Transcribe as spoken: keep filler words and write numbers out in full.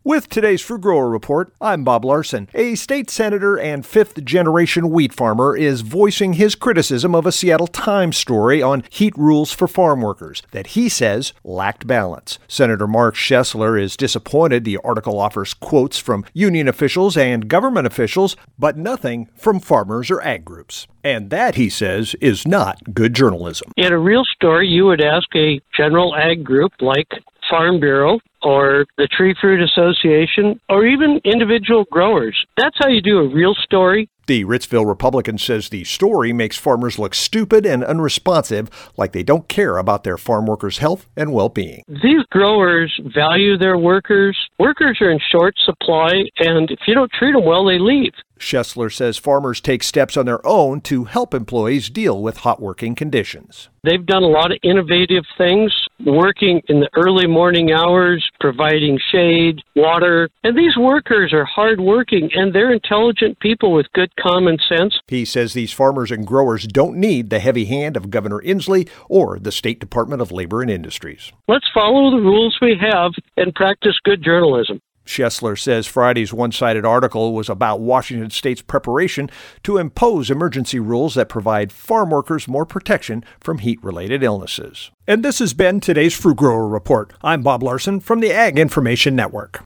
With today's Fruit Grower Report, I'm Bob Larson. A state senator and fifth-generation wheat farmer is voicing his criticism of a Seattle Times story on heat rules for farm workers that he says lacked balance. Senator Mark Schesler is disappointed the article offers quotes from union officials and government officials, but nothing from farmers or ag groups. And that, he says, is not good journalism. In a real story, you would ask a general ag group like Farm Bureau or the Tree Fruit Association or even individual growers. That's how you do a real story. The Ritzville Republican says the story makes farmers look stupid and unresponsive, like they don't care about their farm workers' health and well-being. These growers value their workers. Workers are in short supply, and if you don't treat them well, they leave. Schesler says farmers take steps on their own to help employees deal with hot working conditions. They've done a lot of innovative things, working in the early morning hours, providing shade, water. And these workers are hardworking, and they're intelligent people with good common sense. He says these farmers and growers don't need the heavy hand of Governor Inslee or the State Department of Labor and Industries. Let's follow the rules we have and practice good journalism. Schesler says Friday's one-sided article was about Washington State's preparation to impose emergency rules that provide farm workers more protection from heat-related illnesses. And this has been today's Fruit Grower Report. I'm Bob Larson from the Ag Information Network.